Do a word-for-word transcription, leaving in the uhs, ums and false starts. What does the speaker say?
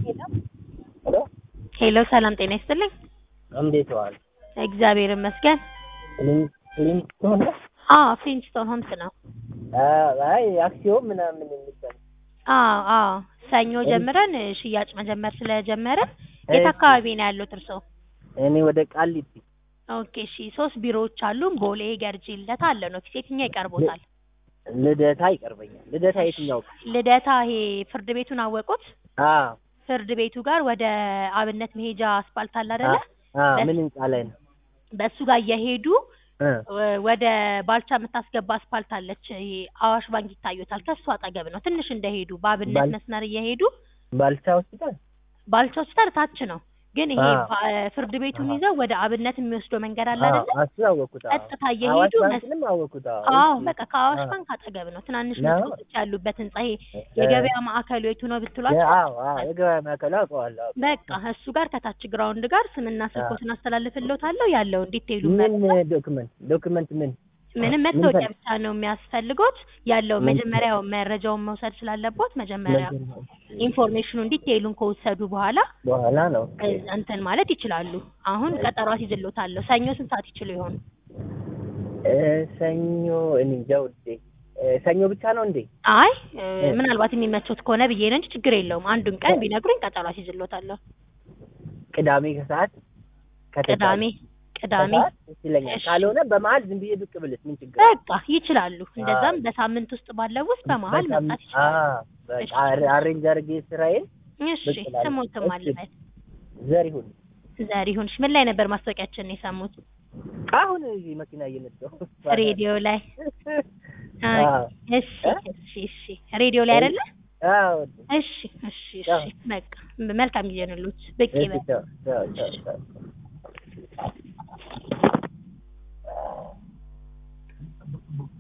ሄሎ ሄሎ ሄሎ ሰላም ጤና ይስጥልኝ። እንዴት ዋል? እግዚአብሔር ይመስገን። ፍሊንስቶን አዎ ፍሊንስቶን ሆምስ ነው። አይ አክሲዮን ምናምን የሚባል አዎ አዎ ሰኞ ጀምረን ሽያጭ መጀመር ስለጀመረን የት አካባቢ ነው ያለው እርሶ? እኔ ወደ ቃሊቲ። ኦኬ እሺ ሶስት ቢሮዎች አሉን። ቦሌ፣ ገርጂ፣ ልደታ አለ ነው። የትኛው ይቀርቦታል? ልደታ ይቀርበኛል። ልደታ የትኛው? ልደታ ይሄ ፍርድ ቤቱን አወቁት? አዎ ፍርድ ቤቱ ጋር ወደ አብነት መሄጃ አስፋልት አለ አይደለ? አዎ ምን ህንጻ ላይ ነው? በሱ ጋር እየሄዱ ወደ ባልቻ የምታስገባ አስፋልት አለች። ይሄ አዋሽ ባንክ ይታዩታል። ከሱ አጠገብ ነው። ትንሽ እንደሄዱ በአብነት መስመር እየሄዱ ባልቻ ሆስፒታል ባልቻ ሆስፒታል ታች ነው። ግን ይሄ ፍርድ ቤቱን ይዘው ወደ አብነት የሚወስደው መንገድ አለ አይደል? አዎ አስታወቁት። ቀጥታ እየሄዱ መስለም አወቁት። አዎ በቃ ከአዋሽ ባንክ አጠገብ ነው። ትናንሽ መስኮቶች ያሉበት ህንጻ። ይሄ የገበያ ማዕከሉ የቱ ነው ብትሏቸው? አዎ አዎ የገበያ ማዕከሉ አውቀዋለሁ። በቃ እሱ ጋር ከታች ግራውንድ ጋር ስምና ስልኮትን አስተላልፍልዎታለሁ። ያለው ዲቴይሉ ምን ዶክመንት ዶክመንት ምን ምንም መታወቂያ ብቻ ነው የሚያስፈልጉት። ያለው መጀመሪያው መረጃውን መውሰድ ስላለቦት መጀመሪያ ኢንፎርሜሽኑን ዲቴይሉን ከወሰዱ በኋላ በኋላ ነው እንትን ማለት ይችላሉ። አሁን ቀጠሮ አስይዝልዎታለሁ። ሰኞ ስንት ሰዓት ይችሉ ይሆን? ሰኞ እኔ እንጃ ውዴ። ሰኞ ብቻ ነው እንዴ? አይ ምናልባት የሚመቾት ከሆነ ብዬ ነው እንጂ ችግር የለውም። አንዱን ቀን ቢነግሩኝ ቀጠሮ አስይዝልዎታለሁ። ቅዳሜ ከሰዓት ቅዳሜ ቅዳሜ ይችላል። ካልሆነ በመሀል ዝም ብዬ ብቅ ብልስ ምን ችግር? በቃ ይችላሉ። እንደዛም በሳምንት ውስጥ ባለው ውስጥ በመሀል መምጣት ይችላሉ። አዎ በቃ አሬንጅ አድርጌ ስራዬን። እሺ ስሞትም አለበት ዘሪሁን ዘሪሁን። ምን ላይ ነበር ማስታወቂያችንን የሰሙት? አሁን እዚህ መኪና እየነዳሁ ሬዲዮ ላይ። እሺ እሺ እሺ ሬዲዮ ላይ አይደለ? አዎ እሺ እሺ እሺ በቃ መልካም ጊዜ ነው። ብቅ ይበል።